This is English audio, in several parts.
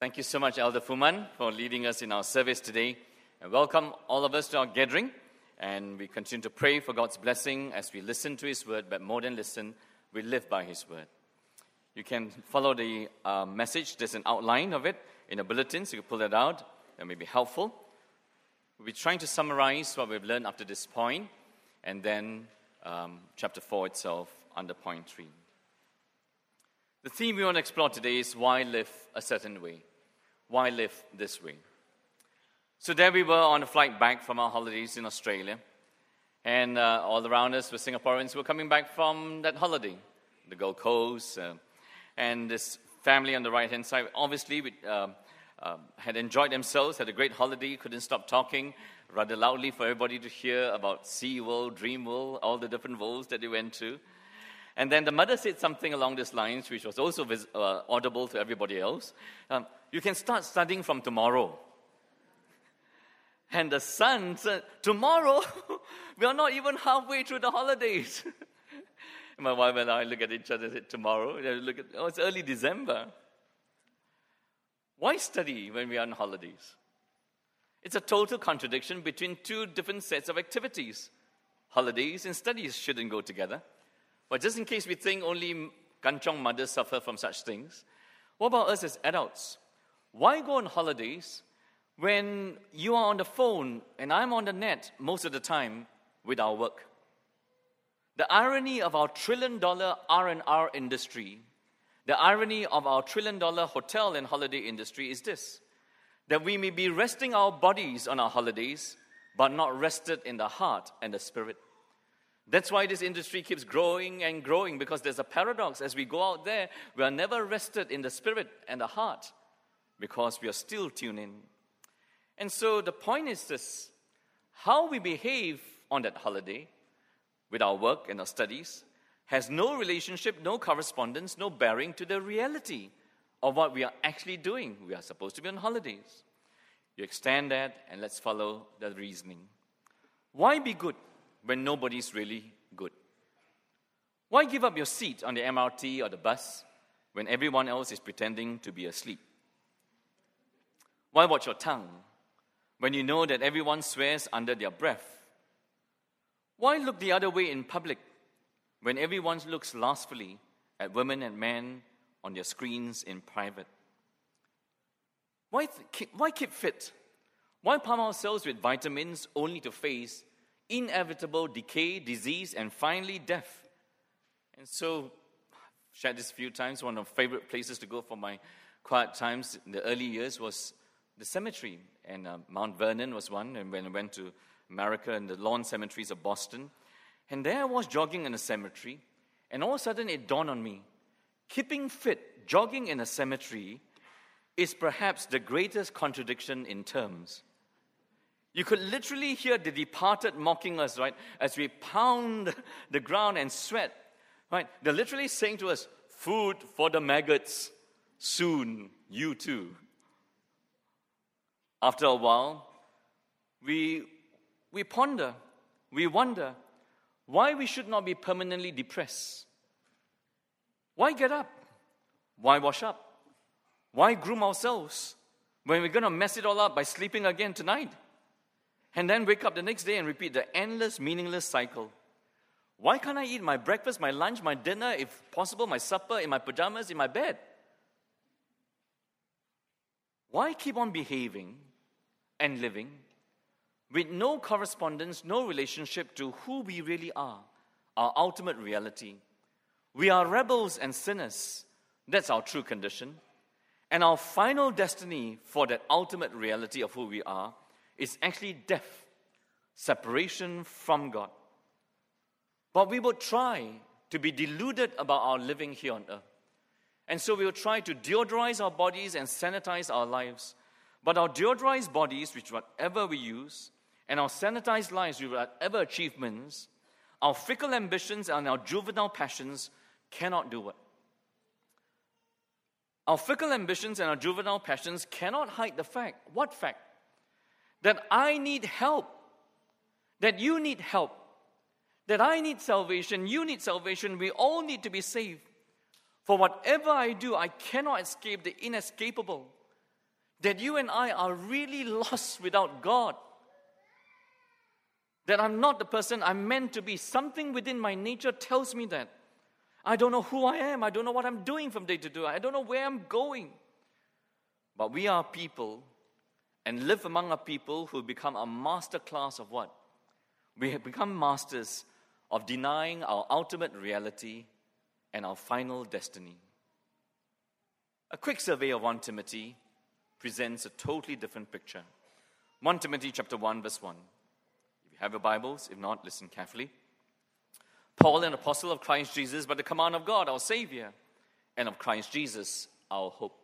Thank you so much, Elder Fuman, for leading us in our service today. And welcome all of us to our gathering. And we continue to pray for God's blessing as we listen to His word, but more than listen, we live by His word. You can follow the message. There's an outline of it in the bulletin, so you can pull it out. That may be helpful. We'll be trying to summarize what we've learned up to this point, and then chapter 4 itself under point 3. The theme we want to explore today is why live a certain way? Why live this way? So there we were on a flight back from our holidays in Australia. And all around us were Singaporeans who were coming back from that holiday, the Gold Coast. And this family on the right-hand side, obviously, had enjoyed themselves, had a great holiday, couldn't stop talking rather loudly for everybody to hear about SeaWorld, Dreamworld, all the different worlds that they went to. And then the mother said something along these lines, which was also audible to everybody else. You can start studying from tomorrow. And the son said, tomorrow? We are not even halfway through the holidays. My wife and I look at each other and say, tomorrow? It's early December. Why study when we are on holidays? It's a total contradiction between two different sets of activities. Holidays and studies shouldn't go together. But just in case we think only kanchong mothers suffer from such things, what about us as adults? Why go on holidays when you are on the phone and I'm on the net most of the time with our work? The irony of our trillion-dollar R&R industry, the irony of our trillion-dollar hotel and holiday industry is this, that we may be resting our bodies on our holidays, but not rested in the heart and the spirit. That's why this industry keeps growing and growing, because there's a paradox. As we go out there, we are never rested in the spirit and the heart, because we are still tuned in. And so the point is this: how we behave on that holiday with our work and our studies has no relationship, no correspondence, no bearing to the reality of what we are actually doing. We are supposed to be on holidays. You extend that, and let's follow the reasoning. Why be good when nobody's really good? Why give up your seat on the MRT or the bus when everyone else is pretending to be asleep? Why watch your tongue when you know that everyone swears under their breath? Why look the other way in public when everyone looks lustfully at women and men on their screens in private? Why keep fit? Why pump ourselves with vitamins only to face inevitable decay, disease, and finally death? And so, I've shared this a few times, one of my favorite places to go for my quiet times in the early years was the cemetery. And Mount Vernon was one, and when I went to America and the lawn cemeteries of Boston. And there I was jogging in a cemetery, and all of a sudden it dawned on me, keeping fit, jogging in a cemetery is perhaps the greatest contradiction in terms. You could literally hear the departed mocking us, right, as we pound the ground and sweat, right? They're literally saying to us, food for the maggots, soon, you too. After a while, we ponder, we wonder why we should not be permanently depressed. Why get up? Why wash up? Why groom ourselves when we're going to mess it all up by sleeping again tonight? And then wake up the next day and repeat the endless, meaningless cycle. Why can't I eat my breakfast, my lunch, my dinner, if possible, my supper, in my pajamas, in my bed? Why keep on behaving and living with no correspondence, no relationship to who we really are, our ultimate reality? We are rebels and sinners. That's our true condition. And our final destiny for that ultimate reality of who we are is actually death, separation from God. But we will try to be deluded about our living here on earth. And so we will try to deodorize our bodies and sanitize our lives. But our deodorized bodies, which whatever we use, and our sanitized lives with whatever achievements, our fickle ambitions and our juvenile passions cannot do it. Our fickle ambitions and our juvenile passions cannot hide the fact. What fact? That I need help. That you need help. That I need salvation. You need salvation. We all need to be saved. For whatever I do, I cannot escape the inescapable. that you and I are really lost without God. That I'm not the person I'm meant to be. Something within my nature tells me that. I don't know who I am. I don't know what I'm doing from day to day. I don't know where I'm going. But we are people and live among a people who become a master class of what? We have become masters of denying our ultimate reality and our final destiny. A quick survey of 1 Timothy presents a totally different picture. 1 Timothy chapter 1, verse 1. If you have your Bibles, if not, listen carefully. Paul, an apostle of Christ Jesus, by the command of God, our Savior, and of Christ Jesus, our hope.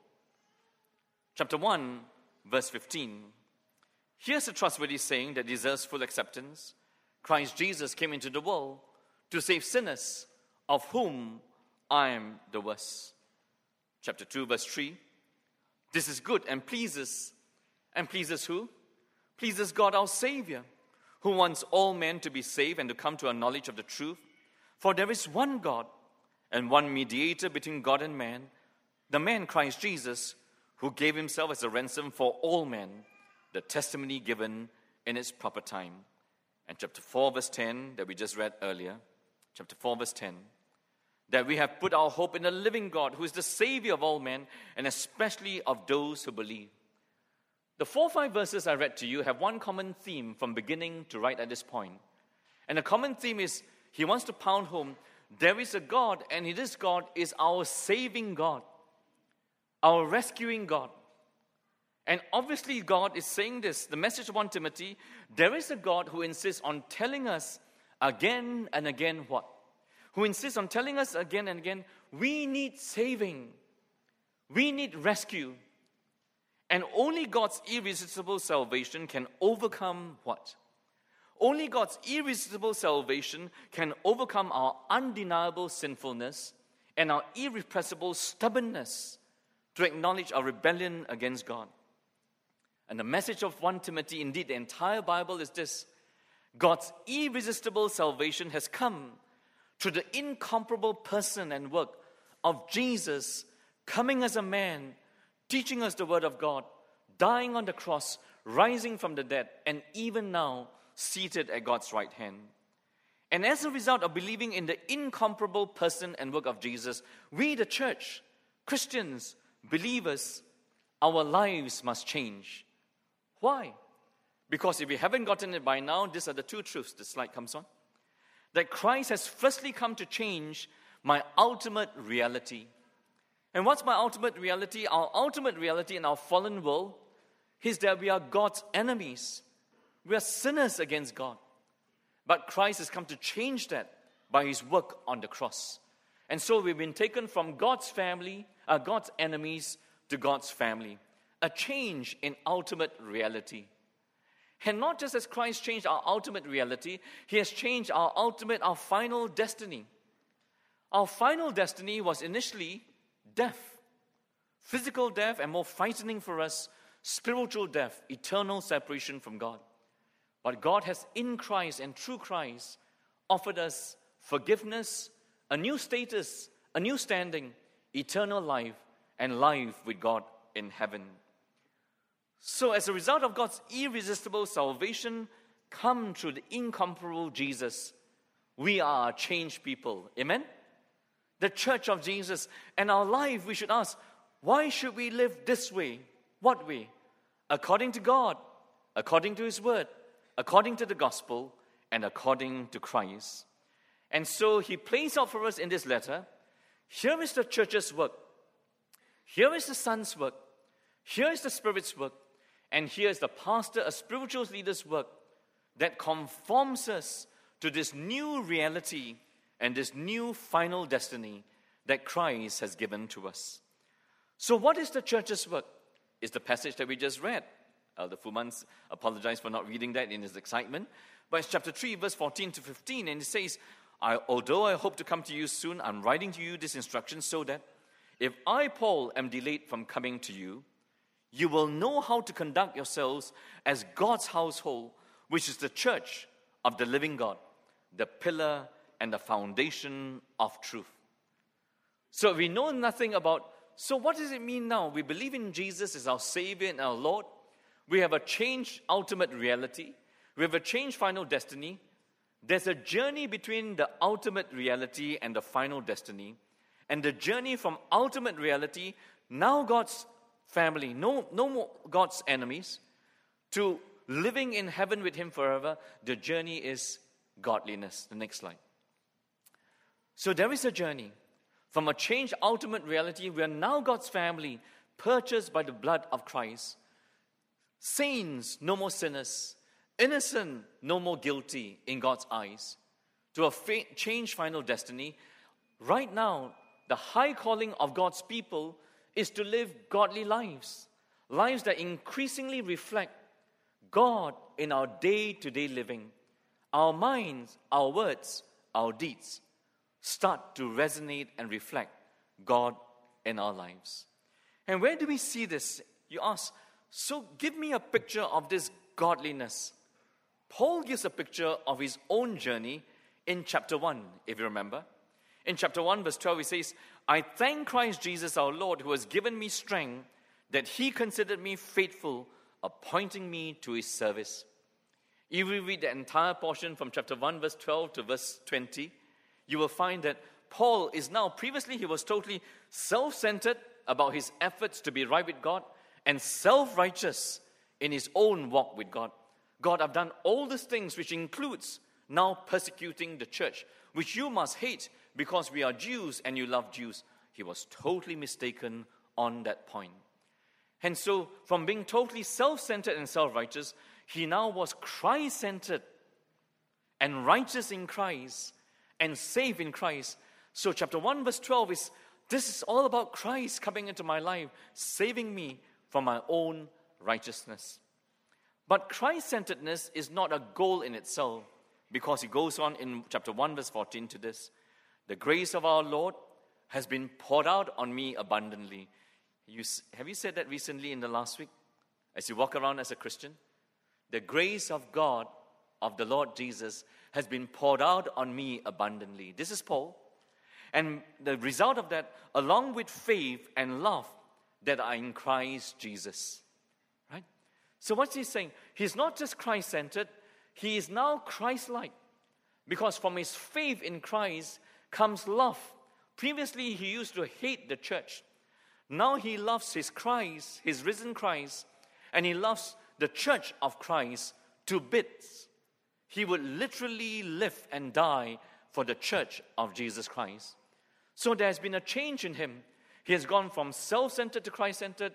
Chapter 1, verse 15. Here's a trustworthy saying that deserves full acceptance. Christ Jesus came into the world to save sinners, of whom I am the worst. Chapter 2, verse 3. This is good and pleases who? Pleases God our Savior, who wants all men to be saved and to come to a knowledge of the truth. For there is one God and one mediator between God and man, the man Christ Jesus, who gave himself as a ransom for all men, the testimony given in its proper time. And chapter 4, verse 10, that we just read earlier, chapter 4, verse 10, that we have put our hope in the living God, who is the Savior of all men, and especially of those who believe. The 4 or 5 verses I read to you have one common theme from beginning to right at this point. And the common theme is, he wants to pound home, there is a God, and this God is our saving God, our rescuing God. And obviously God is saying this, the message of 1 Timothy, there is a God who insists on telling us again and again what? Who insists on telling us again and again, we need saving. We need rescue. And only God's irresistible salvation can overcome what? Only God's irresistible salvation can overcome our undeniable sinfulness and our irrepressible stubbornness to acknowledge our rebellion against God. And the message of 1 Timothy, indeed the entire Bible, is this: God's irresistible salvation has come through the incomparable person and work of Jesus coming as a man, teaching us the word of God, dying on the cross, rising from the dead, and even now seated at God's right hand. And as a result of believing in the incomparable person and work of Jesus, we, the church, Christians, believers, our lives must change. Why? Because if we haven't gotten it by now, these are the 2 truths. The slide comes on. That Christ has firstly come to change my ultimate reality. And what's my ultimate reality? Our ultimate reality in our fallen world is that we are God's enemies. We are sinners against God. But Christ has come to change that by his work on the cross. And so we've been taken from God's family, God's enemies, to God's family. A change in ultimate reality. And not just as Christ changed our ultimate reality, he has changed our final destiny. Our final destiny was initially death. Physical death, and more frightening for us, spiritual death, eternal separation from God. But God has in Christ and through Christ offered us forgiveness, a new status, a new standing, eternal life, and life with God in heaven. So as a result of God's irresistible salvation come through the incomparable Jesus, we are a changed people. Amen? The church of Jesus. And our life, we should ask, why should we live this way? What way? According to God, according to his word, according to the gospel, and according to Christ. And so he plays out for us in this letter, here is the church's work. Here is the Son's work. Here is the Spirit's work. And here is the pastor, a spiritual leader's work that conforms us to this new reality and this new final destiny that Christ has given to us. So what is the church's work? It's the passage that we just read. Elder Fumans apologized for not reading that in his excitement. But it's chapter 3, verse 14 to 15. And it says, although I hope to come to you soon, I'm writing to you this instruction so that if I, Paul, am delayed from coming to you, you will know how to conduct yourselves as God's household, which is the church of the living God, the pillar and the foundation of truth. So we know nothing about so what does it mean now? We believe in Jesus as our Savior and our Lord. We have a changed ultimate reality. We have a changed final destiny. There's a journey between the ultimate reality and the final destiny. And the journey from ultimate reality, now God's family, no more God's enemies, to living in heaven with Him forever, the journey is godliness. The next slide. So there is a journey. From a changed ultimate reality, we are now God's family, purchased by the blood of Christ. Saints, no more sinners. Innocent, no more guilty in God's eyes. To a changed final destiny. Right now, the high calling of God's people is to live godly lives. Lives that increasingly reflect God in our day-to-day living. Our minds, our words, our deeds start to resonate and reflect God in our lives. And where do we see this? You ask, so give me a picture of this godliness. Paul gives a picture of his own journey in chapter 1, if you remember. In chapter 1, verse 12, he says, I thank Christ Jesus our Lord, who has given me strength, that He considered me faithful, appointing me to His service. If we read the entire portion from chapter 1, verse 12 to verse 20, you will find that Paul is now, previously he was totally self-centered about his efforts to be right with God and self-righteous in his own walk with God. God, I've done all these things, which includes now persecuting the church, which you must hate because we are Jews and you love Jews. He was totally mistaken on that point. And so, from being totally self-centered and self-righteous, he now was Christ-centered and righteous in Christ and saved in Christ. So chapter 1 verse 12 is, this is all about Christ coming into my life, saving me from my own righteousness. But Christ-centeredness is not a goal in itself, because he goes on in chapter 1 verse 14 to this. The grace of our Lord has been poured out on me abundantly. Have you said that recently in the last week? As you walk around as a Christian? The grace of God, of the Lord Jesus, has been poured out on me abundantly. This is Paul. And the result of that, along with faith and love that are in Christ Jesus. Right? So what's he saying? He's not just Christ-centered, he is now Christ-like. Because from his faith in Christ comes love. Previously, he used to hate the church. Now he loves his Christ, his risen Christ, and he loves the church of Christ to bits. He would literally live and die for the church of Jesus Christ. So there has been a change in him. He has gone from self-centered to Christ-centered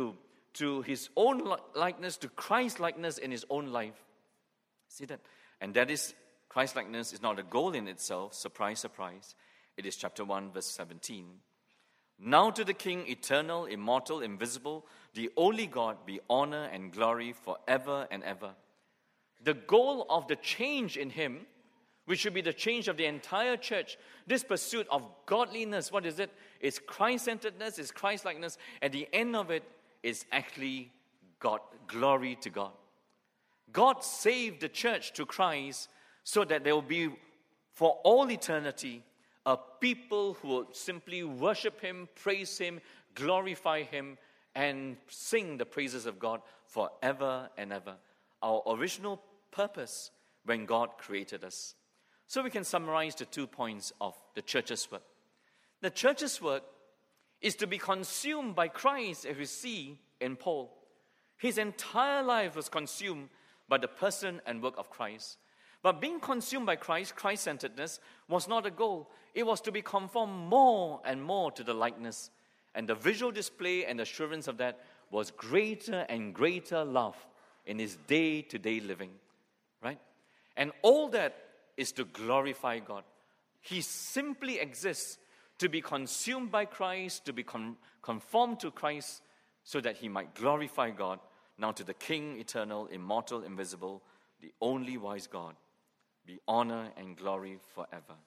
to his own likeness, to Christ-likeness in his own life. See that? And that is, Christ-likeness is not a goal in itself. Surprise, surprise. It is chapter 1, verse 17. Now to the King, eternal, immortal, invisible, the only God, be honor and glory forever and ever. The goal of the change in him, which should be the change of the entire church, this pursuit of godliness, what is it? It's Christ-centeredness, it's Christ-likeness. At the end of it is actually God, glory to God. God saved the church to Christ so that there will be, for all eternity, a people who will simply worship him, praise him, glorify him, and sing the praises of God forever and ever. Our original purpose when God created us. So we can summarize the 2 points of the church's work. The church's work is to be consumed by Christ, as we see in Paul. His entire life was consumed by the person and work of Christ. But being consumed by Christ, Christ-centeredness, was not a goal. It was to be conformed more and more to the likeness. And the visual display and assurance of that was greater and greater love in his day-to-day living. Right? And all that is to glorify God. He simply exists to be consumed by Christ, to be conformed to Christ, so that he might glorify God. Now to the King, eternal, immortal, invisible, the only wise God, be honor and glory forever.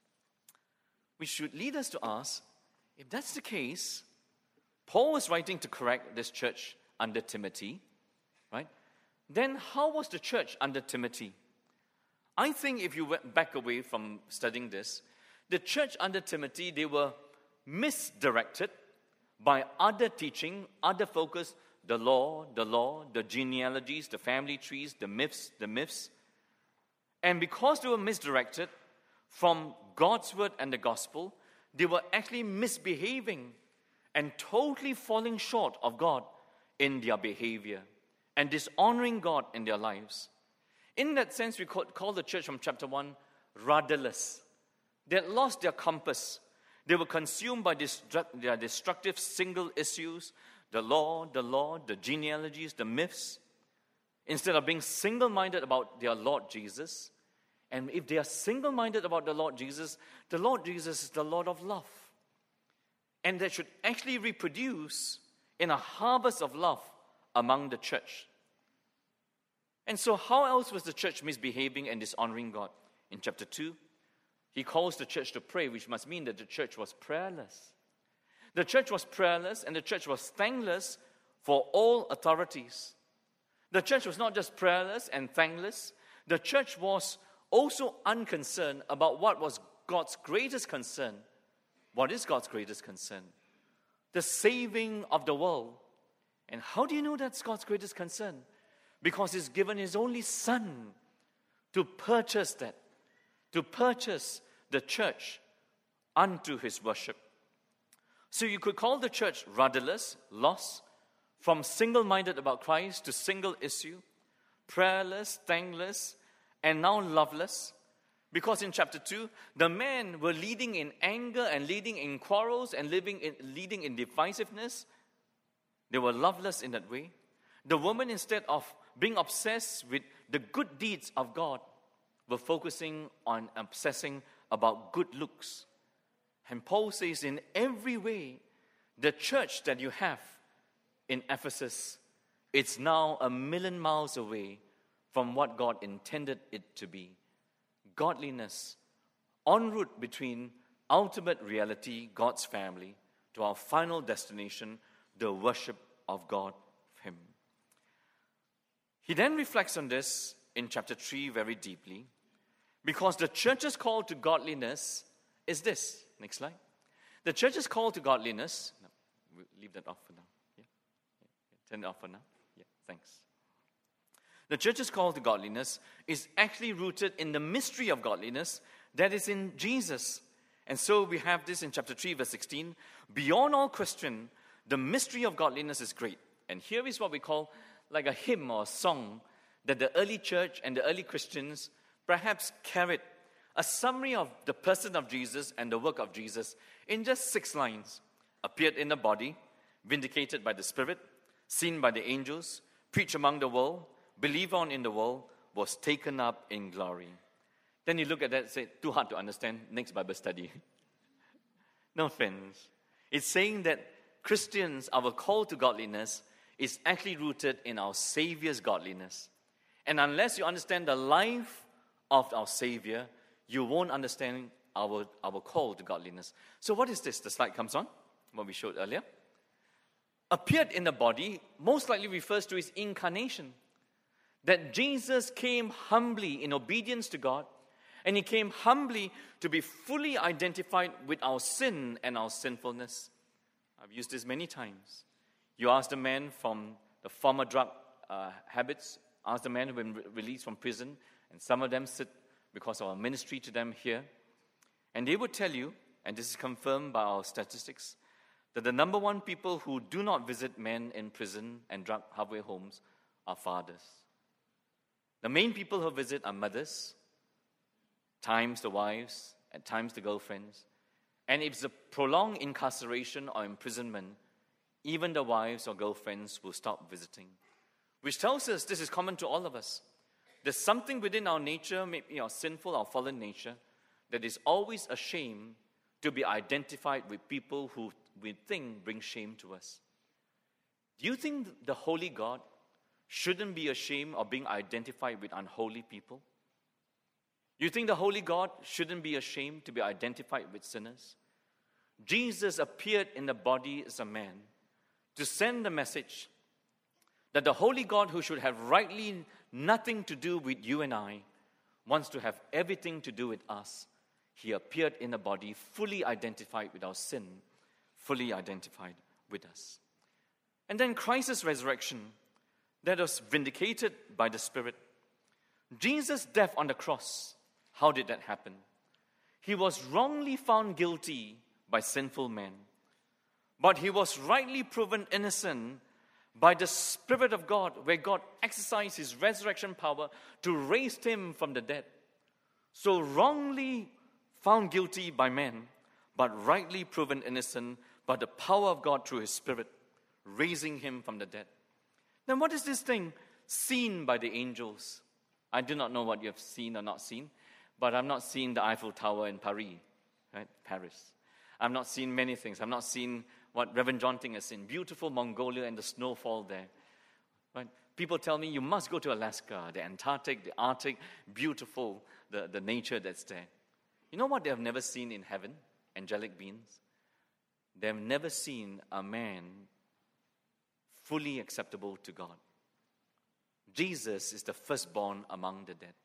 Which should lead us to ask, if that's the case, Paul was writing to correct this church under Timothy, right? Then how was the church under Timothy? I think if you went back away from studying this, the church under Timothy, they were misdirected by other teaching, other focus, the law, the genealogies, the family trees, the myths. And because they were misdirected from God's word and the gospel, they were actually misbehaving and totally falling short of God in their behavior and dishonoring God in their lives. In that sense, we call the church from chapter 1 rudderless. They had lost their compass. They were consumed by their destructive single issues, the law, the genealogies, the myths, instead of being single-minded about their Lord Jesus. And if they are single-minded about the Lord Jesus is the Lord of love. And that should actually reproduce in a harvest of love among the church. And so how else was the church misbehaving and dishonoring God? In chapter 2, he calls the church to pray, which must mean that the church was prayerless. The church was prayerless and the church was thankless for all authorities. The church was not just prayerless and thankless. The church was also unconcerned about what was God's greatest concern. What is God's greatest concern? The saving of the world. And how do you know that's God's greatest concern? Because He's given His only Son to purchase that, to purchase the church unto His worship. So you could call the church rudderless, lost, from single-minded about Christ to single issue, prayerless, thankless, and now loveless. Because in chapter 2, the men were leading in anger and leading in quarrels and leading in divisiveness. They were loveless in that way. The women, instead of being obsessed with the good deeds of God, were focusing on obsessing about good looks. And Paul says, in every way, the church that you have in Ephesus, it's now 1,000,000 miles away from what God intended it to be. Godliness, en route between ultimate reality, God's family, to our final destination, the worship of God, Him. He then reflects on this in chapter 3 very deeply, because the church's call to godliness is this. Next slide. The church's call to godliness, no, we'll leave that off for now. Yeah. Turn it off for now. Yeah, thanks. The church's call to godliness is actually rooted in the mystery of godliness that is in Jesus. And so we have this in chapter 3, verse 16. Beyond all question, the mystery of godliness is great. And here is what we call like a hymn or a song that the early church and the early Christians perhaps carried, a summary of the person of Jesus and the work of Jesus in just 6 lines. Appeared in the body, vindicated by the Spirit, seen by the angels, preached among the world, believed on in the world, was taken up in glory. Then you look at that and say, too hard to understand, next Bible study. No offense. It's saying that Christians, our call to godliness is actually rooted in our Savior's godliness. And unless you understand the life of our Savior, you won't understand our call to godliness. So what is this? The slide comes on, what we showed earlier. Appeared in the body most likely refers to His incarnation. That Jesus came humbly in obedience to God, and He came humbly to be fully identified with our sin and our sinfulness. I've used this many times. You ask the man from the former drug habits, ask the man who have been released from prison, and some of them sit because of our ministry to them here, and they would tell you, and this is confirmed by our statistics, that the number one people who do not visit men in prison and drug halfway homes are fathers. The main people who visit are mothers, times the wives, at times the girlfriends. And if it's a prolonged incarceration or imprisonment, even the wives or girlfriends will stop visiting. Which tells us this is common to all of us. There's something within our nature, maybe our sinful, our fallen nature, that is always ashamed to be identified with people who we think bring shame to us. Do you think the holy God shouldn't be ashamed of being identified with unholy people? You think the holy God shouldn't be ashamed to be identified with sinners? Jesus appeared in the body as a man to send the message that the holy God, who should have rightly nothing to do with you and I, wants to have everything to do with us. He appeared in the body, fully identified with our sin, fully identified with us. And then Christ's resurrection, that was vindicated by the Spirit. Jesus' death on the cross, how did that happen? He was wrongly found guilty by sinful men, but he was rightly proven innocent by the Spirit of God, where God exercised his resurrection power to raise him from the dead. So wrongly found guilty by men, but rightly proven innocent by the power of God through his Spirit, raising him from the dead. Then what is this thing seen by the angels? I do not know what you have seen or not seen, but I've not seen the Eiffel Tower in Paris, right? Paris. I've not seen many things. I've not seen what Reverend John Ting has seen, beautiful Mongolia and the snowfall there. Right? People tell me you must go to Alaska, the Antarctic, the Arctic, beautiful, the nature that's there. You know what they have never seen in heaven? Angelic beings. They have never seen a man fully acceptable to God. Jesus is the firstborn among the dead.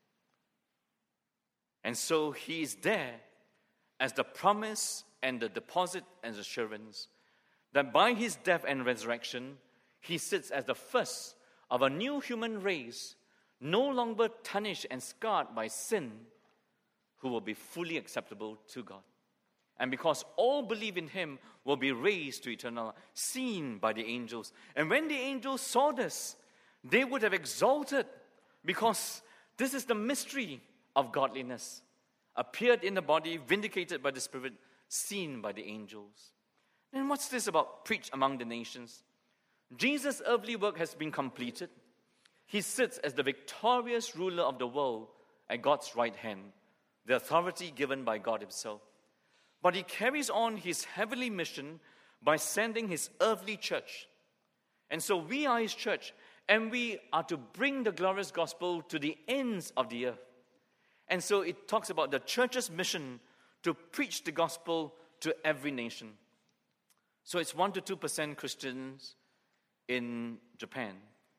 And so he is there as the promise and the deposit and assurance that by his death and resurrection, he sits as the first of a new human race, no longer tarnished and scarred by sin, who will be fully acceptable to God. And because all believe in him will be raised to eternal life, seen by the angels. And when the angels saw this, they would have exulted, because this is the mystery of godliness, appeared in the body, vindicated by the Spirit, seen by the angels. Then what's this about preach among the nations? Jesus' earthly work has been completed. He sits as the victorious ruler of the world at God's right hand, the authority given by God himself. But he carries on his heavenly mission by sending his earthly church. And so we are his church, and we are to bring the glorious gospel to the ends of the earth. And so it talks about the church's mission to preach the gospel to every nation. So it's 1 to 2% Christians in Japan,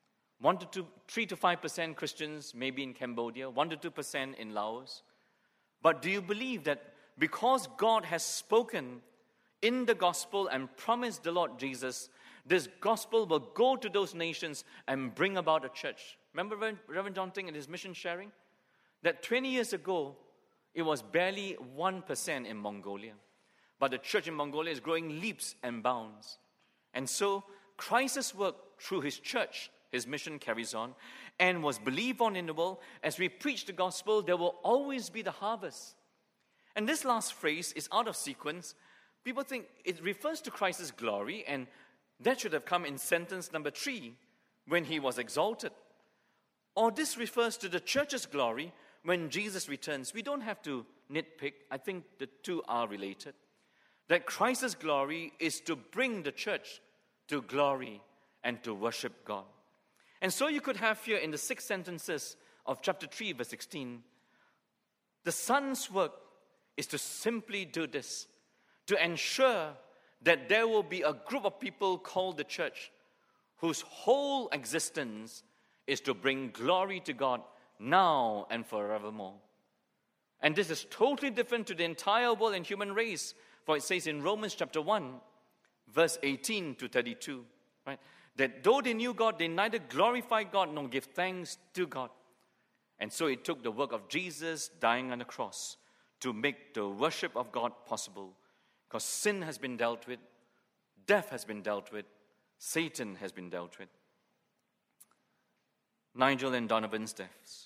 3 to 5% Christians maybe in Cambodia, 1 to 2% in Laos. But do you believe that because God has spoken in the gospel and promised the Lord Jesus, this gospel will go to those nations and bring about a church? Remember Reverend John Ting in his mission sharing? That 20 years ago, it was barely 1% in Mongolia. But the church in Mongolia is growing leaps and bounds. And so Christ's work through his church, his mission carries on and was believed on in the world. As we preach the gospel, there will always be the harvest. And this last phrase is out of sequence. People think it refers to Christ's glory, and that should have come in sentence number 3, when he was exalted. Or this refers to the church's glory when Jesus returns. We don't have to nitpick. I think the two are related. That Christ's glory is to bring the church to glory and to worship God. And so you could have here in the 6 sentences of chapter 3, verse 16, the Son's work is to simply do this, to ensure that there will be a group of people called the church whose whole existence is to bring glory to God now and forevermore. And this is totally different to the entire world and human race. For it says in Romans chapter 1, verse 18 to 32, right, that though they knew God, they neither glorified God nor gave thanks to God. And so it took the work of Jesus dying on the cross to make the worship of God possible. Because sin has been dealt with, death has been dealt with, Satan has been dealt with. Nigel and Donovan's deaths.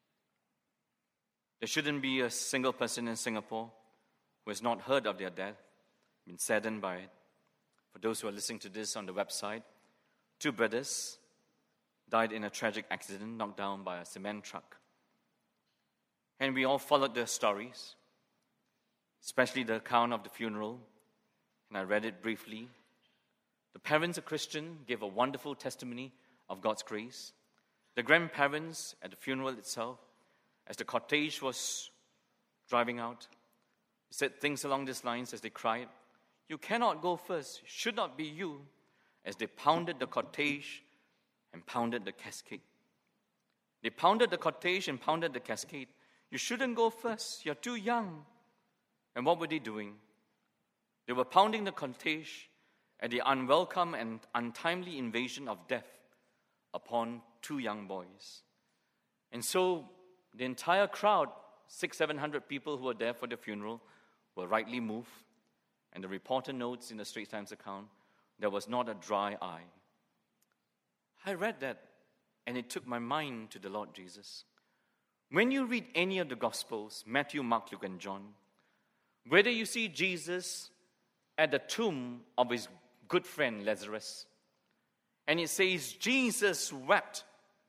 There shouldn't be a single person in Singapore who has not heard of their death, been saddened by it. For those who are listening to this on the website, 2 brothers died in a tragic accident, knocked down by a cement truck. And we all followed their stories, especially the account of the funeral, and I read it briefly. The parents, a Christian, gave a wonderful testimony of God's grace. The grandparents at the funeral itself, as the cortege was driving out, said things along these lines as they cried, "You cannot go first, it should not be you," as they pounded the cortege and pounded the cascade. They pounded the cortege and pounded the cascade. "You shouldn't go first, you're too young." And what were they doing? They were pounding the cortege at the unwelcome and untimely invasion of death upon 2 young boys. And so the entire crowd, 600-700 people who were there for the funeral, were rightly moved. And the reporter notes in the Straits Times account, there was not a dry eye. I read that, and it took my mind to the Lord Jesus. When you read any of the Gospels, Matthew, Mark, Luke, and John, whether you see Jesus at the tomb of his good friend Lazarus, and it says, Jesus wept.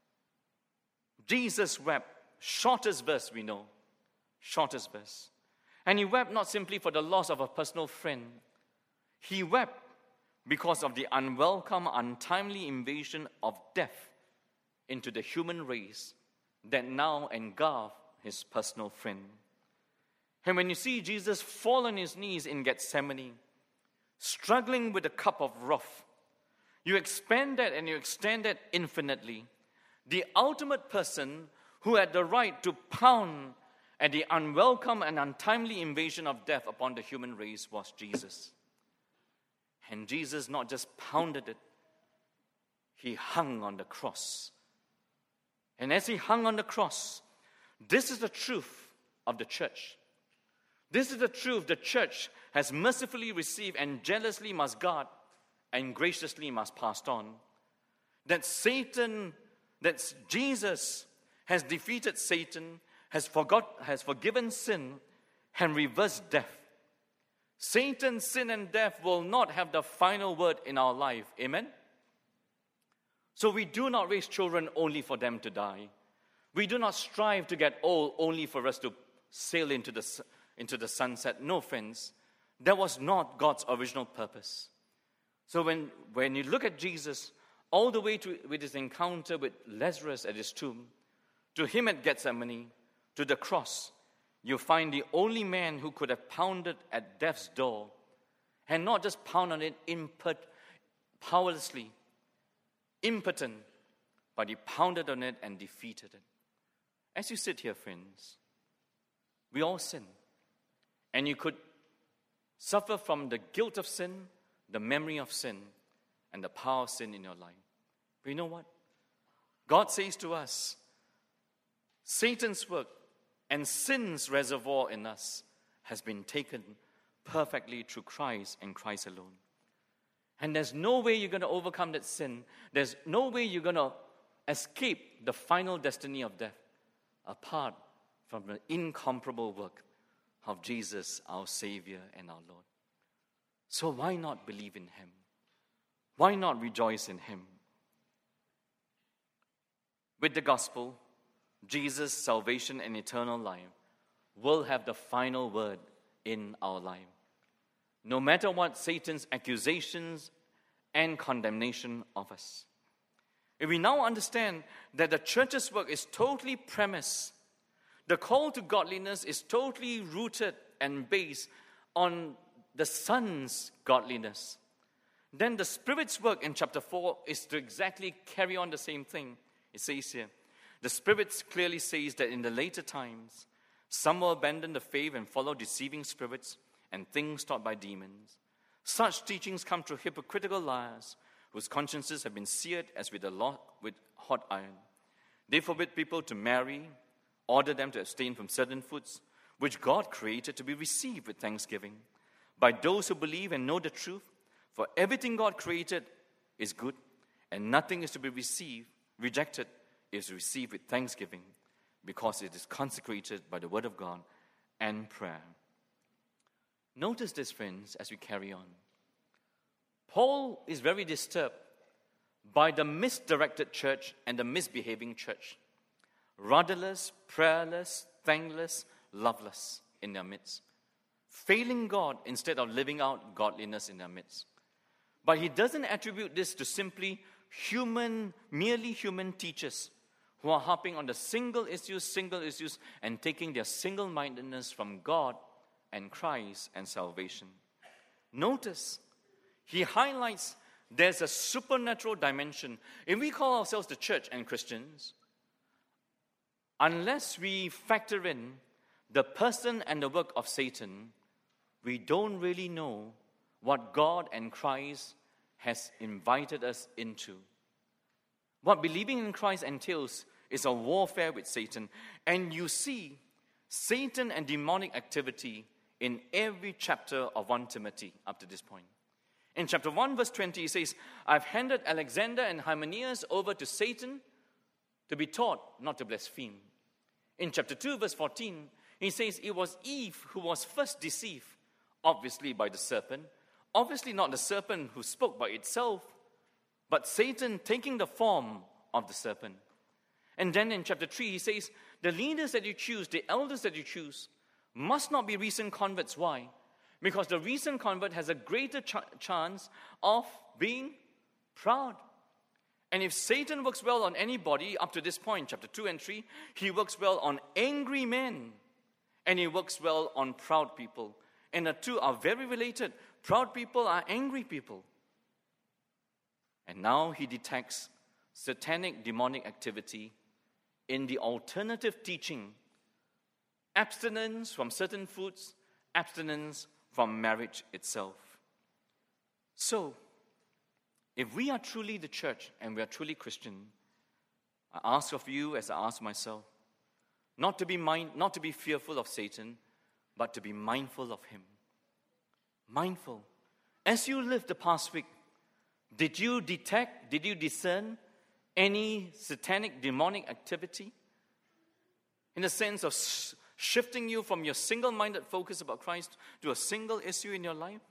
Jesus wept. Shortest verse we know. Shortest verse. And he wept not simply for the loss of a personal friend. He wept because of the unwelcome, untimely invasion of death into the human race that now engulfed his personal friend. And when you see Jesus fall on his knees in Gethsemane, struggling with a cup of wrath, you expand that and you extend that infinitely. The ultimate person who had the right to pound at the unwelcome and untimely invasion of death upon the human race was Jesus. And Jesus not just pounded it, he hung on the cross. And as he hung on the cross, this is the truth of the church. This is the truth the church has mercifully received and jealously must guard and graciously must pass on. That Jesus has defeated Satan, has forgiven sin, and reversed death. Satan, sin, and death will not have the final word in our life. Amen? So we do not raise children only for them to die. We do not strive to get old only for us to sail into the sunset. No, friends. That was not God's original purpose. So when you look at Jesus, all the way with his encounter with Lazarus at his tomb, to him at Gethsemane, to the cross, you find the only man who could have pounded at death's door, and not just pound on it powerlessly, impotent, but he pounded on it and defeated it. As you sit here, friends, we all sin. And you could suffer from the guilt of sin, the memory of sin, and the power of sin in your life. But you know what? God says to us, Satan's work and sin's reservoir in us has been taken perfectly through Christ and Christ alone. And there's no way you're going to overcome that sin. There's no way you're going to escape the final destiny of death apart from the incomparable work of Jesus, our Savior and our Lord. So why not believe in him? Why not rejoice in him? With the gospel, Jesus' salvation and eternal life will have the final word in our life. No matter what Satan's accusations and condemnation of us. If we now understand that the church's work is totally premised, the call to godliness is totally rooted and based on the Son's godliness, then the Spirit's work in chapter 4 is to exactly carry on the same thing. It says here, the Spirit clearly says that in the later times, some will abandon the faith and follow deceiving spirits and things taught by demons. Such teachings come through hypocritical liars whose consciences have been seared as with hot iron. They forbid people to marry, order them to abstain from certain foods, which God created to be received with thanksgiving by those who believe and know the truth. For everything God created is good, and nothing is to be rejected is received with thanksgiving, because it is consecrated by the word of God and prayer. Notice this, friends, as we carry on. Paul is very disturbed by the misdirected church and the misbehaving church. Rudderless, prayerless, thankless, loveless in their midst. Failing God instead of living out godliness in their midst. But he doesn't attribute this to simply merely human teachers who are harping on the single issues, and taking their single-mindedness from God and Christ and salvation. Notice, he highlights there's a supernatural dimension. If we call ourselves the church and Christians, unless we factor in the person and the work of Satan, we don't really know what God and Christ has invited us into. What believing in Christ entails is a warfare with Satan. And you see Satan and demonic activity in every chapter of 1 Timothy up to this point. In chapter 1, verse 20, he says, I've handed Alexander and Hymenaeus over to Satan to be taught not to blaspheme. In chapter 2, verse 14, he says it was Eve who was first deceived, obviously by the serpent. Obviously not the serpent who spoke by itself, but Satan taking the form of the serpent. And then in chapter 3, he says, the leaders that you choose, the elders that you choose, must not be recent converts. Why? Because the recent convert has a greater chance of being proud. And if Satan works well on anybody up to this point, chapter 2 and 3, he works well on angry men. And he works well on proud people. And the two are very related. Proud people are angry people. And now he detects satanic demonic activity in the alternative teaching. Abstinence from certain foods, abstinence from marriage itself. So, if we are truly the church and we are truly Christian, I ask of you as I ask myself, not to be fearful of Satan, but to be mindful of him. Mindful. As you lived the past week, did you discern any satanic demonic activity? In the sense of shifting you from your single-minded focus about Christ to a single issue in your life?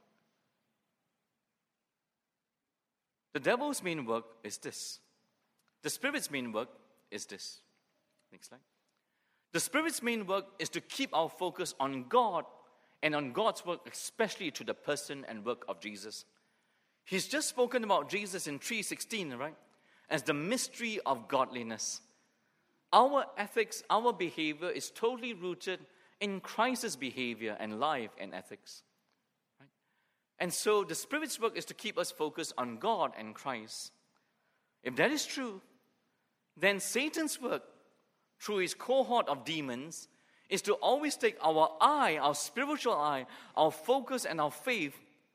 The devil's main work is this. The Spirit's main work is this. Next slide. The Spirit's main work is to keep our focus on God and on God's work, especially to the person and work of Jesus. He's just spoken about Jesus in 3:16, right? As the mystery of godliness. Our ethics, our behavior is totally rooted in Christ's behavior and life and ethics. Right? And so the Spirit's work is to keep us focused on God and Christ. If that is true, then Satan's work, through his cohort of demons, is to always take our eye, our spiritual eye, our focus and our faith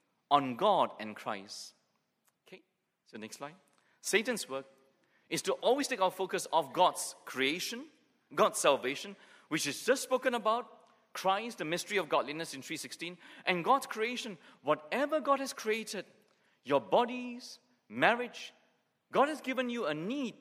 on God and Christ. Okay, so next slide. Satan's work is to always take our focus off God's creation, God's salvation, which is just spoken about, Christ, the mystery of godliness in 3:16, and God's creation, whatever God has created, your bodies, marriage, God has given you a need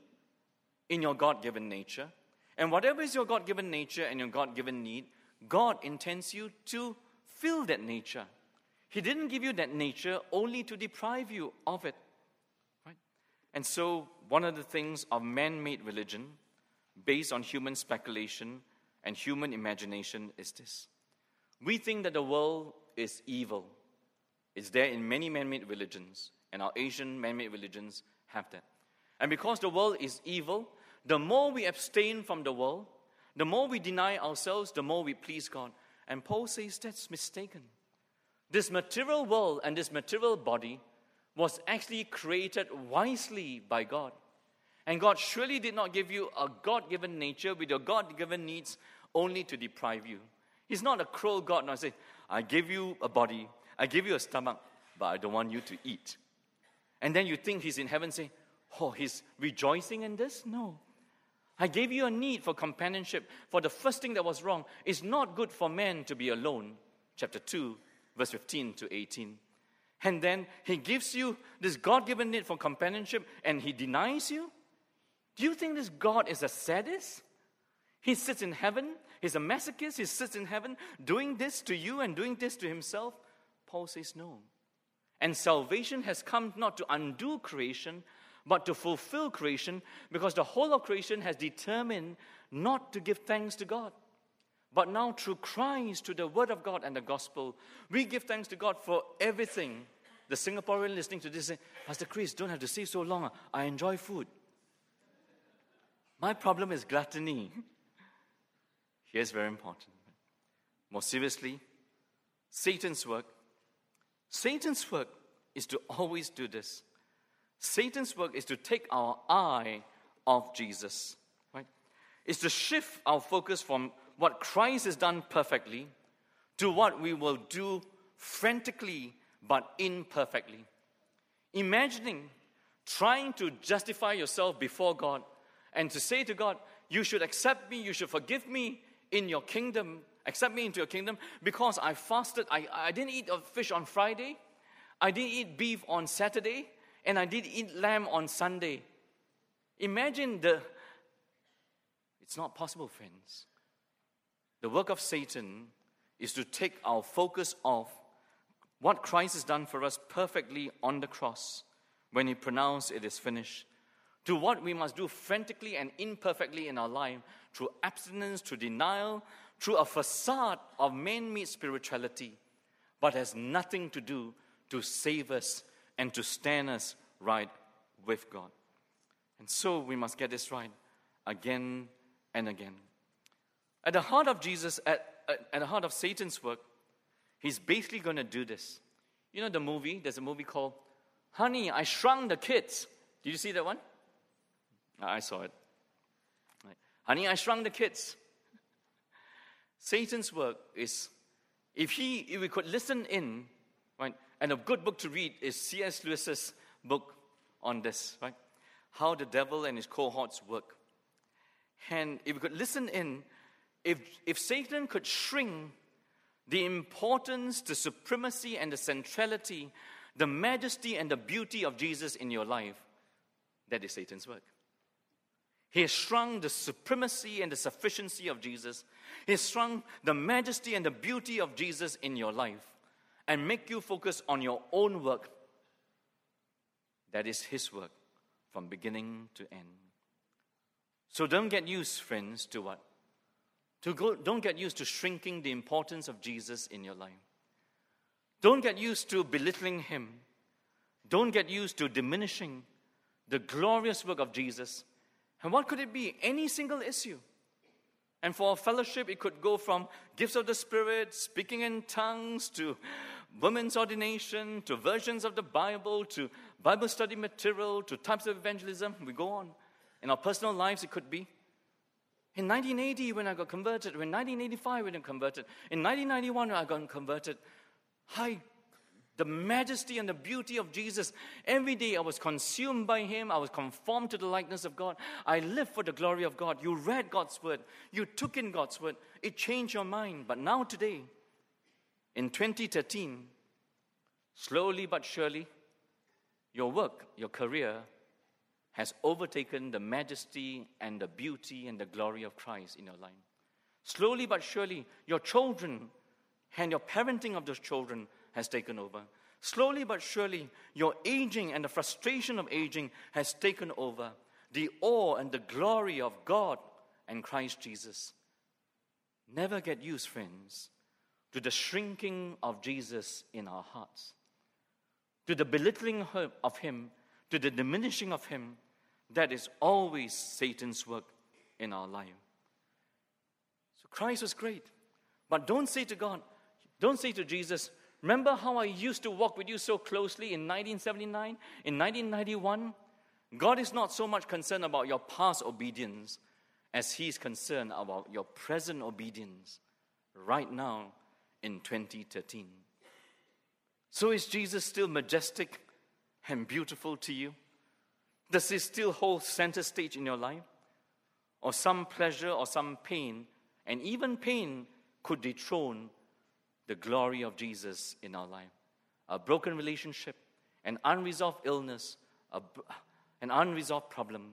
in your God-given nature, and whatever is your God-given nature and your God-given need, God intends you to fill that nature. He didn't give you that nature only to deprive you of it. Right? And so, one of the things of man-made religion, based on human speculation and human imagination, is this. We think that the world is evil. It's there in many man-made religions, and our Asian man-made religions have that. And because the world is evil, the more we abstain from the world, the more we deny ourselves, the more we please God. And Paul says that's mistaken. This material world and this material body was actually created wisely by God. And God surely did not give you a God-given nature with your God-given needs only to deprive you. He's not a cruel God. Now say, I give you a body, I give you a stomach, but I don't want you to eat. And then you think he's in heaven saying, oh, he's rejoicing in this? No. I gave you a need for companionship. For the first thing that was wrong, it's not good for man to be alone. Chapter 2, verse 15 to 18. And then he gives you this God-given need for companionship and he denies you? Do you think this God is a sadist? He sits in heaven, he's a masochist, he sits in heaven doing this to you and doing this to himself? Paul says no. And salvation has come not to undo creation, but to fulfill creation, because the whole of creation has determined not to give thanks to God. But now through Christ, through the Word of God and the Gospel, we give thanks to God for everything. The Singaporean listening to this say, Pastor Chris, don't have to say so long. I enjoy food. My problem is gluttony. Here's very important. More seriously, Satan's work is to always do this. Satan's work is to take our eye off Jesus, right? It's to shift our focus from what Christ has done perfectly to what we will do frantically but imperfectly. Imagining trying to justify yourself before God and to say to God, you should accept me, you should forgive me in your kingdom, accept me into your kingdom because I fasted. I didn't eat fish on Friday, I didn't eat beef on Saturday, and I did eat lamb on Sunday. Imagine it's not possible, friends. The work of Satan is to take our focus off what Christ has done for us perfectly on the cross when he pronounced it is finished, to what we must do frantically and imperfectly in our life through abstinence, through denial, through a facade of man-made spirituality, but has nothing to do to save us and to stand us right with God. And so we must get this right again and again. At the heart of Jesus, at the heart of Satan's work, he's basically going to do this. You know the movie? There's a movie called Honey, I Shrunk the Kids. Did you see that one? I saw it. Right. Honey, I Shrunk the Kids. Satan's work is, if we could listen in, right? And a good book to read is C.S. Lewis's book on this, right? How the devil and his cohorts work. And if we could listen in, if Satan could shrink the importance, the supremacy, and the centrality, the majesty and the beauty of Jesus in your life, that is Satan's work. He has shrunk the supremacy and the sufficiency of Jesus. He has shrunk the majesty and the beauty of Jesus in your life and make you focus on your own work. That is his work from beginning to end. So don't get used, friends, to what? Don't get used to shrinking the importance of Jesus in your life. Don't get used to belittling him. Don't get used to diminishing the glorious work of Jesus. And what could it be? Any single issue. And for a fellowship, it could go from gifts of the Spirit, speaking in tongues, to women's ordination, to versions of the Bible, to Bible study material, to types of evangelism. We go on. In our personal lives, it could be. In 1980, when I got converted, in 1985, when I got converted, in 1991, when I got converted, the majesty and the beauty of Jesus, every day I was consumed by him. I was conformed to the likeness of God. I lived for the glory of God. You read God's word. You took in God's word. It changed your mind. But now today, in 2013, slowly but surely, your work, your career, has overtaken the majesty and the beauty and the glory of Christ in your life. Slowly but surely, your children and your parenting of those children has taken over. Slowly but surely, your aging and the frustration of aging has taken over. The awe and the glory of God and Christ Jesus. Never get used, friends, to the shrinking of Jesus in our hearts, to the belittling of him, to the diminishing of him. That is always Satan's work in our life. So Christ was great. But don't say to God, don't say to Jesus, remember how I used to walk with you so closely in 1979, in 1991? God is not so much concerned about your past obedience as he's concerned about your present obedience right now in 2013. So is Jesus still majestic and beautiful to you? Does he still hold center stage in your life? Or some pleasure or some pain, and even pain could dethrone the glory of Jesus in our life? A broken relationship, an unresolved illness, an unresolved problem.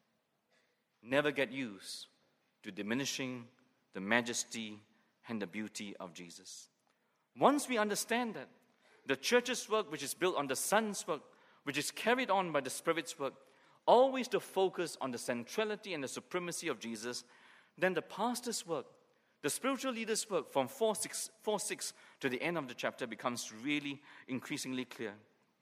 Never get used to diminishing the majesty and the beauty of Jesus. Once we understand that, the church's work, which is built on the Son's work, which is carried on by the Spirit's work, always to focus on the centrality and the supremacy of Jesus, then the pastor's work, the spiritual leader's work from 4:6 to the end of the chapter becomes really increasingly clear.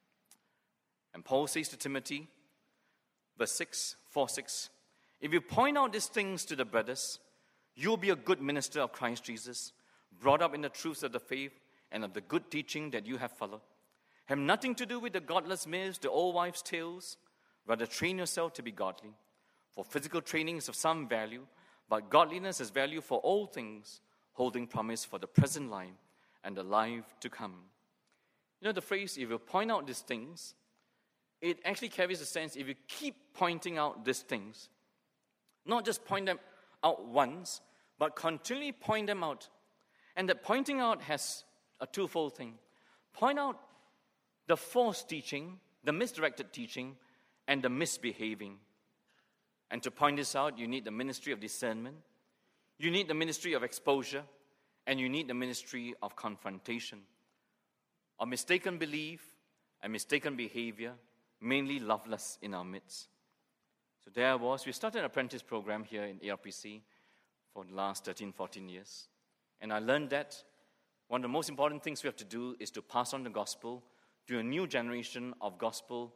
And Paul says to Timothy, verse 4:6, if you point out these things to the brothers, you'll be a good minister of Christ Jesus, brought up in the truths of the faith and of the good teaching that you have followed. Have nothing to do with the godless myths, the old wives' tales. Rather, train yourself to be godly. For physical training is of some value, but godliness has value for all things, holding promise for the present life and the life to come. You know the phrase, if you point out these things, it actually carries a sense if you keep pointing out these things, not just point them out once, but continually point them out. And that pointing out has a twofold thing. Point out the false teaching, the misdirected teaching, and the misbehaving. And to point this out, you need the ministry of discernment, you need the ministry of exposure, and you need the ministry of confrontation. A mistaken belief and mistaken behavior, mainly loveless in our midst. So there I was. We started an apprentice program here in ARPC for the last 13, 14 years. And I learned that one of the most important things we have to do is to pass on the gospel to a new generation of gospel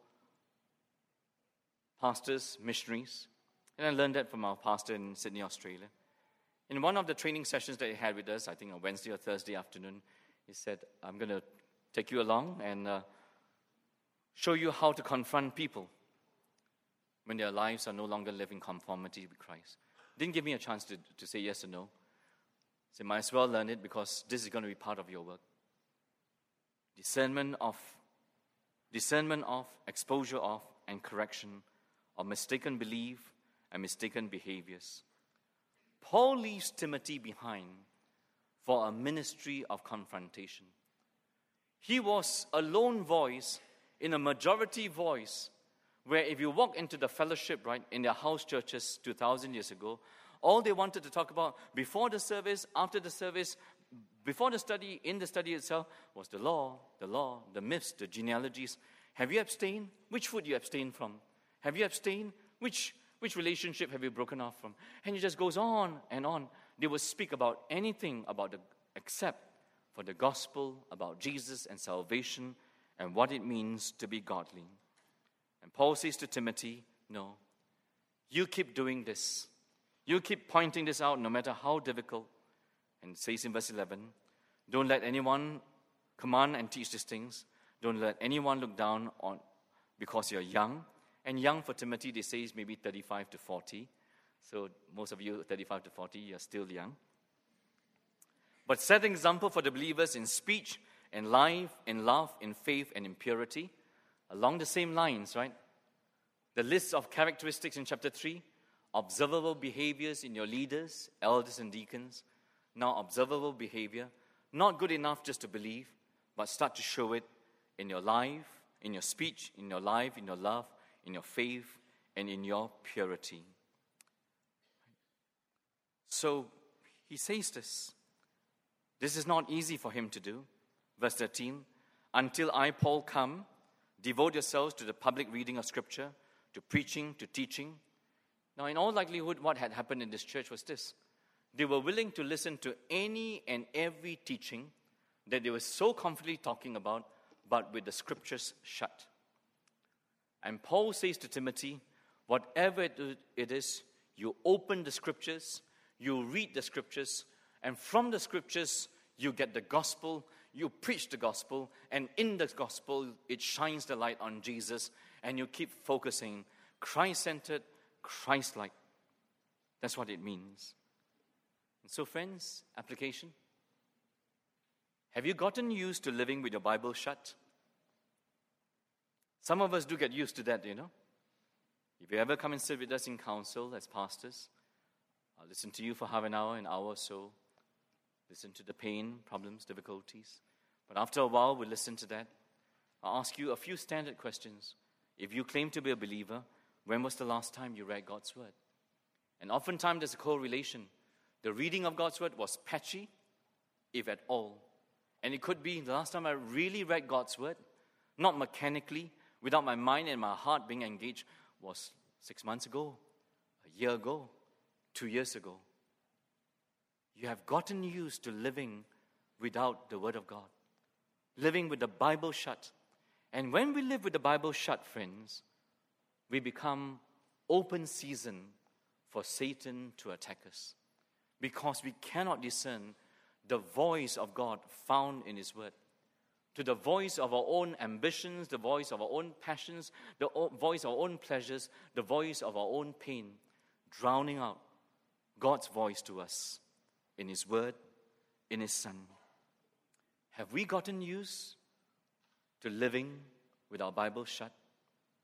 pastors, missionaries. And I learned that from our pastor in Sydney, Australia. In one of the training sessions that he had with us, I think on Wednesday or Thursday afternoon, he said, I'm going to take you along and show you how to confront people when their lives are no longer living conformity with Christ. Didn't give me a chance to say yes or no. So might as well learn it because this is going to be part of your work. Discernment of, exposure of, and correction of mistaken belief and mistaken behaviors. Paul leaves Timothy behind for a ministry of confrontation. He was a lone voice in a majority voice, where if you walk into the fellowship, right, in their house churches 2,000 years ago, all they wanted to talk about before the service, after the service, before the study, in the study itself, was the law, the myths, the genealogies. Have you abstained? Which food you abstained from? Have you abstained? Which relationship have you broken off from? And it just goes on and on. They will speak about anything except for the gospel, about Jesus and salvation, and what it means to be godly. And Paul says to Timothy, no, you keep doing this. You keep pointing this out no matter how difficult. And it says in verse 11, don't let anyone command and teach these things. Don't let anyone look down on because you're young. And young for Timothy, they say, is maybe 35 to 40. So most of you, 35 to 40, you're still young. But set an example for the believers in speech, in life, in love, in faith, and in purity. Along the same lines, right? The list of characteristics in chapter 3, observable behaviors in your leaders, elders, and deacons. Now, observable behavior, not good enough just to believe, but start to show it in your life, in your speech, in your life, in your love, in your faith, and in your purity. So, he says this. This is not easy for him to do. Verse 13, until I, Paul, come, devote yourselves to the public reading of Scripture, to preaching, to teaching. Now, in all likelihood, what had happened in this church was this. They were willing to listen to any and every teaching that they were so confidently talking about, but with the Scriptures shut. And Paul says to Timothy, whatever it is, you open the Scriptures, you read the Scriptures, and from the Scriptures, you get the gospel, you preach the gospel, and in the gospel, it shines the light on Jesus, and you keep focusing Christ-centered, Christ-like. That's what it means. And so, friends, application. Have you gotten used to living with your Bible shut? Some of us do get used to that, you know. If you ever come and sit with us in council as pastors, I'll listen to you for half an hour or so. Listen to the pain, problems, difficulties. But after a while, we'll listen to that. I'll ask you a few standard questions. If you claim to be a believer, when was the last time you read God's Word? And oftentimes there's a correlation. The reading of God's Word was patchy, if at all. And it could be the last time I really read God's Word, not mechanically, without my mind and my heart being engaged, was 6 months ago, a year ago, 2 years ago. You have gotten used to living without the Word of God, living with the Bible shut. And when we live with the Bible shut, friends, we become open season for Satan to attack us, because we cannot discern the voice of God found in His Word, to the voice of our own ambitions, the voice of our own passions, the voice of our own pleasures, the voice of our own pain, drowning out God's voice to us in His Word, in His Son. Have we gotten used to living with our Bible shut?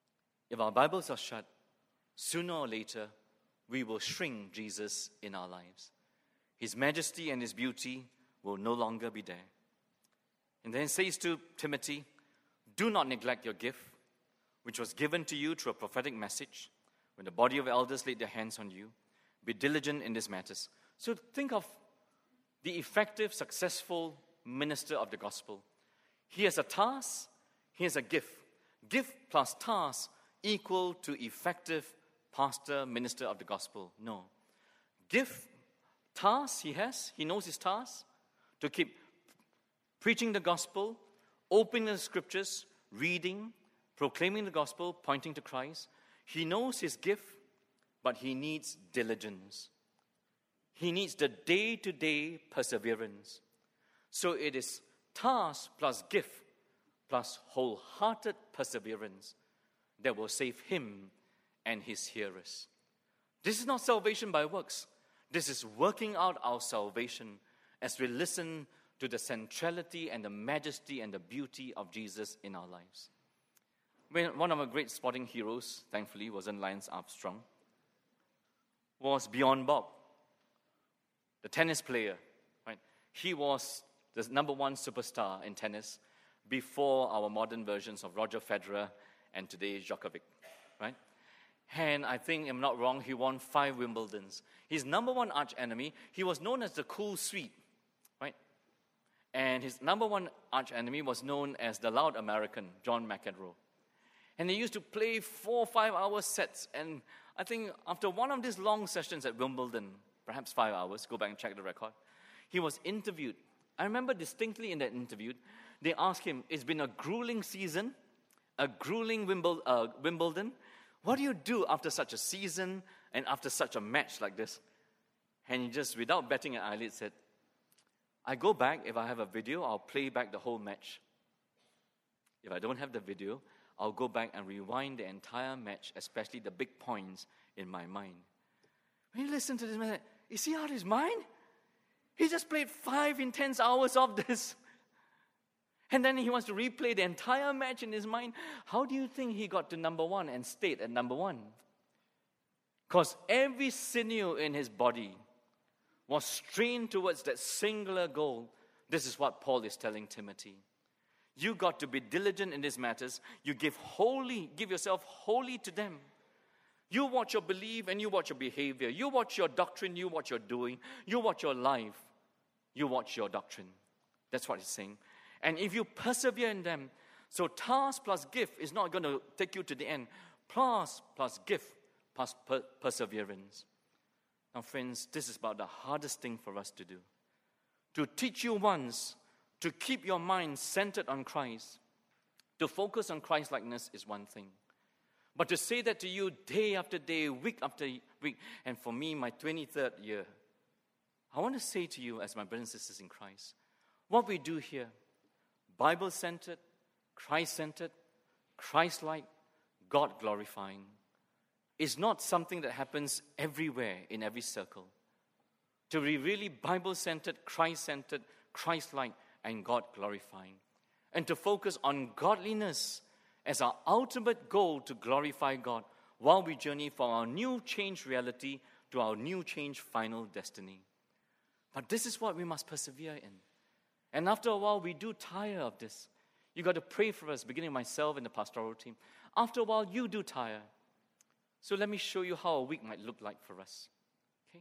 if our Bibles are shut, sooner or later, we will shrink Jesus in our lives. His majesty and his beauty will no longer be there. And then it says to Timothy, do not neglect your gift, which was given to you through a prophetic message, when the body of elders laid their hands on you. Be diligent in these matters. So think of the effective, successful minister of the gospel. He has a task, he has a gift. Gift plus task equal to effective pastor, minister of the gospel. No. Gift, task he knows his task, to keep preaching the gospel, opening the scriptures, reading, proclaiming the gospel, pointing to Christ. He knows his gift, but he needs diligence. He needs the day-to-day perseverance. So it is task plus gift plus wholehearted perseverance that will save him and his hearers. This is not salvation by works. This is working out our salvation as we listen to the centrality and the majesty and the beauty of Jesus in our lives. One of our great sporting heroes, thankfully, wasn't Lance Armstrong, was Bjorn Borg, the tennis player. Right? He was the number one superstar in tennis before our modern versions of Roger Federer and today's Djokovic. Right? And I think, I'm not wrong, he won 5 Wimbledons. His number one arch enemy, he was known as the cool Swede. Right? And his number one arch enemy was known as the loud American, John McEnroe. And they used to play 4 or 5 hour sets. And I think after one of these long sessions at Wimbledon, perhaps 5 hours, go back and check the record, he was interviewed. I remember distinctly in that interview, they asked him, it's been a grueling season, a grueling Wimbledon. What do you do after such a season and after such a match like this? And he just, without batting an eyelid, said, I go back, if I have a video, I'll play back the whole match. If I don't have the video, I'll go back and rewind the entire match, especially the big points in my mind. When you listen to this man, is he out of his mind? He just played 5 intense hours of this. And then he wants to replay the entire match in his mind. How do you think he got to number 1 and stayed at number 1? Because every sinew in his body was strained towards that singular goal. This is what Paul is telling Timothy. You got to be diligent in these matters. You give yourself wholly to them. You watch your belief and you watch your behavior. You watch your doctrine, you watch your doing. You watch your life, you watch your doctrine. That's what he's saying. And if you persevere in them, so task plus gift is not going to take you to the end. Task plus gift plus perseverance. Now friends, this is about the hardest thing for us to do. To teach you once, to keep your mind centered on Christ, to focus on Christ-likeness is one thing. But to say that to you day after day, week after week, and for me, my 23rd year, I want to say to you as my brothers and sisters in Christ, what we do here, Bible-centered, Christ-centered, Christ-like, God-glorifying, is not something that happens everywhere in every circle. To be really Bible-centered, Christ-centered, Christ-like, and God-glorifying. And to focus on godliness as our ultimate goal to glorify God while we journey from our new changed reality to our new changed final destiny. But this is what we must persevere in. And after a while, we do tire of this. You got to pray for us, beginning myself and the pastoral team. After a while, you do tire. So let me show you how a week might look like for us. Okay?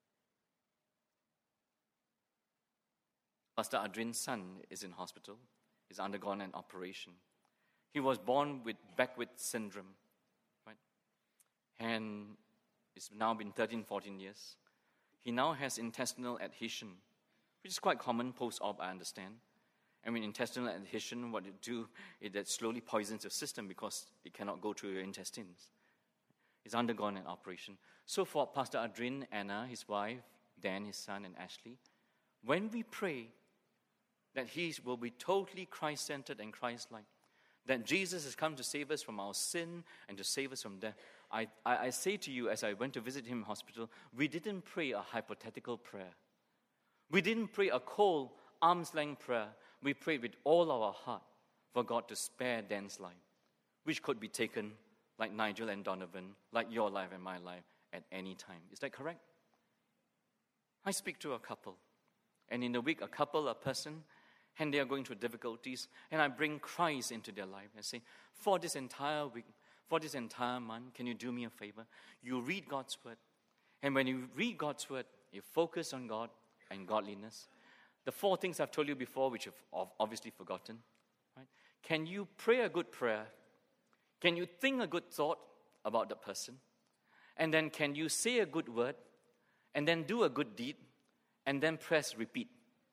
Pastor Adrian's son is in hospital. He's undergone an operation. He was born with Beckwith syndrome, right? And it's now been 13, 14 years. He now has intestinal adhesion, which is quite common post-op, I understand. I mean, intestinal adhesion, what it do, it slowly poisons your system because it cannot go through your intestines. He's undergone an operation. So for Pastor Adrian, Anna, his wife, Dan, his son, and Ashley, when we pray that he will be totally Christ-centered and Christ-like, that Jesus has come to save us from our sin and to save us from death, I say to you, as I went to visit him in hospital, we didn't pray a hypothetical prayer. We didn't pray a cold, arm's-length prayer. We prayed with all our heart for God to spare Dan's life, which could be taken like Nigel and Donovan, like your life and my life at any time. Is that correct? I speak to a couple, and in a week, a person, and they are going through difficulties, and I bring Christ into their life and say, for this entire week, for this entire month, can you do me a favor? You read God's word, and when you read God's word, you focus on God and godliness. The 4 things I've told you before, which you've obviously forgotten, right? Can you pray a good prayer? Can you think a good thought about the person? And then can you say a good word? And then do a good deed? And then press repeat.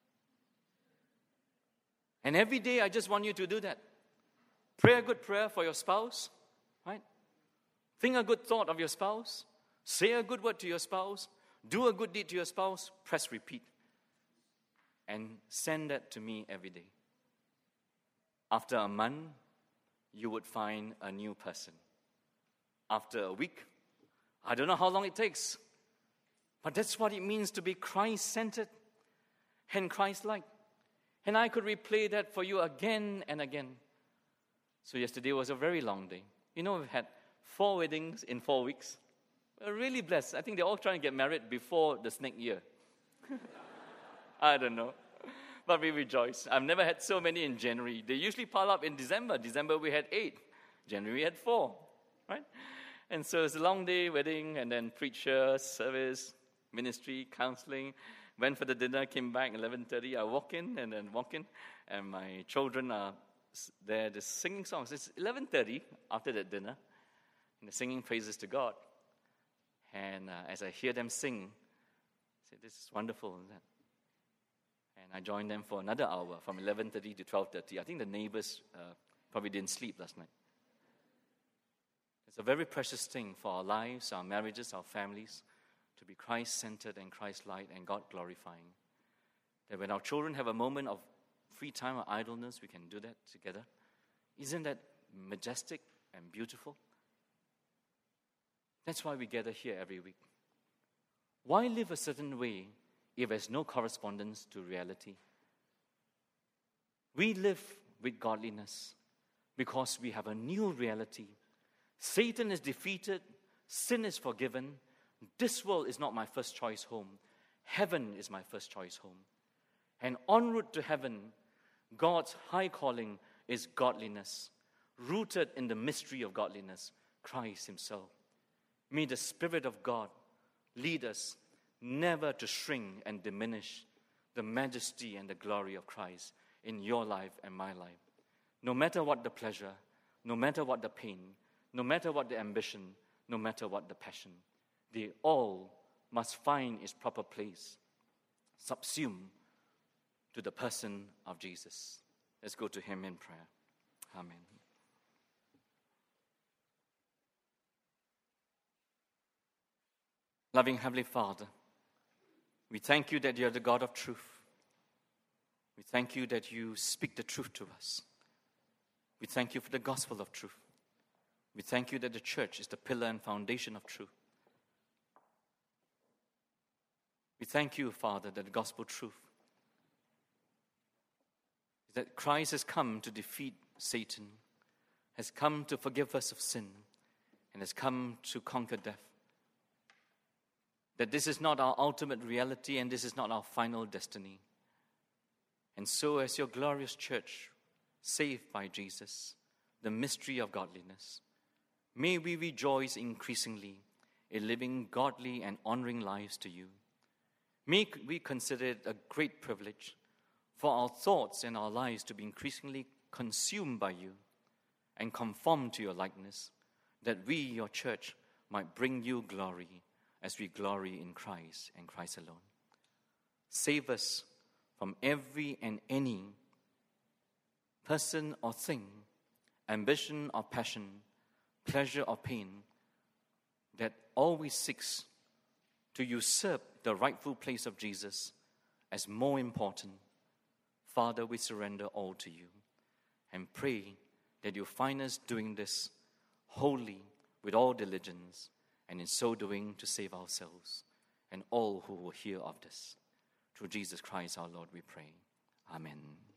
And every day I just want you to do that. Pray a good prayer for your spouse, right? Think a good thought of your spouse. Say a good word to your spouse. Do a good deed to your spouse. Press repeat. And send that to me every day. After a month, you would find a new person. After a week, I don't know how long it takes, but that's what it means to be Christ-centered and Christ-like. And I could replay that for you again and again. So yesterday was a very long day. You know, we've had 4 weddings in 4 weeks. We're really blessed. I think they're all trying to get married before the snake year. I don't know. But we rejoice. I've never had so many in January. They usually pile up in December. December we had 8. January we had 4. Right? And so it's a long day, wedding, and then preacher, service, ministry, counseling. Went for the dinner, came back 11:30. I walk in, and my children are there just singing songs. It's 11:30 after that dinner, and they're singing praises to God. And as I hear them sing, I say, this is wonderful, isn't it? And I joined them for another hour, from 11:30 to 12:30. I think the neighbors probably didn't sleep last night. It's a very precious thing for our lives, our marriages, our families, to be Christ-centered and Christ-like and God-glorifying. That when our children have a moment of free time or idleness, we can do that together. Isn't that majestic and beautiful? That's why we gather here every week. Why live a certain way if there's no correspondence to reality? We live with godliness because we have a new reality. Satan is defeated, sin is forgiven. This world is not my first choice home. Heaven is my first choice home. And en route to heaven, God's high calling is godliness, rooted in the mystery of godliness, Christ himself. May the Spirit of God lead us never to shrink and diminish the majesty and the glory of Christ in your life and my life. No matter what the pleasure, no matter what the pain, no matter what the ambition, no matter what the passion, they all must find its proper place, subsumed to the person of Jesus. Let's go to him in prayer. Amen. Loving Heavenly Father, we thank you that you are the God of truth. We thank you that you speak the truth to us. We thank you for the gospel of truth. We thank you that the church is the pillar and foundation of truth. We thank you, Father, that the gospel truth is that Christ has come to defeat Satan, has come to forgive us of sin, and has come to conquer death. That this is not our ultimate reality and this is not our final destiny. And so as your glorious church, saved by Jesus, the mystery of godliness, may we rejoice increasingly in living godly and honoring lives to you. May we consider it a great privilege for our thoughts and our lives to be increasingly consumed by you and conformed to your likeness, that we, your church, might bring you glory as we glory in Christ and Christ alone. Save us from every and any person or thing, ambition or passion, pleasure or pain, that always seeks to usurp the rightful place of Jesus as more important. Father, we surrender all to you and pray that you find us doing this wholly with all diligence, and in so doing to save ourselves and all who will hear of this. Through Jesus Christ our Lord we pray. Amen.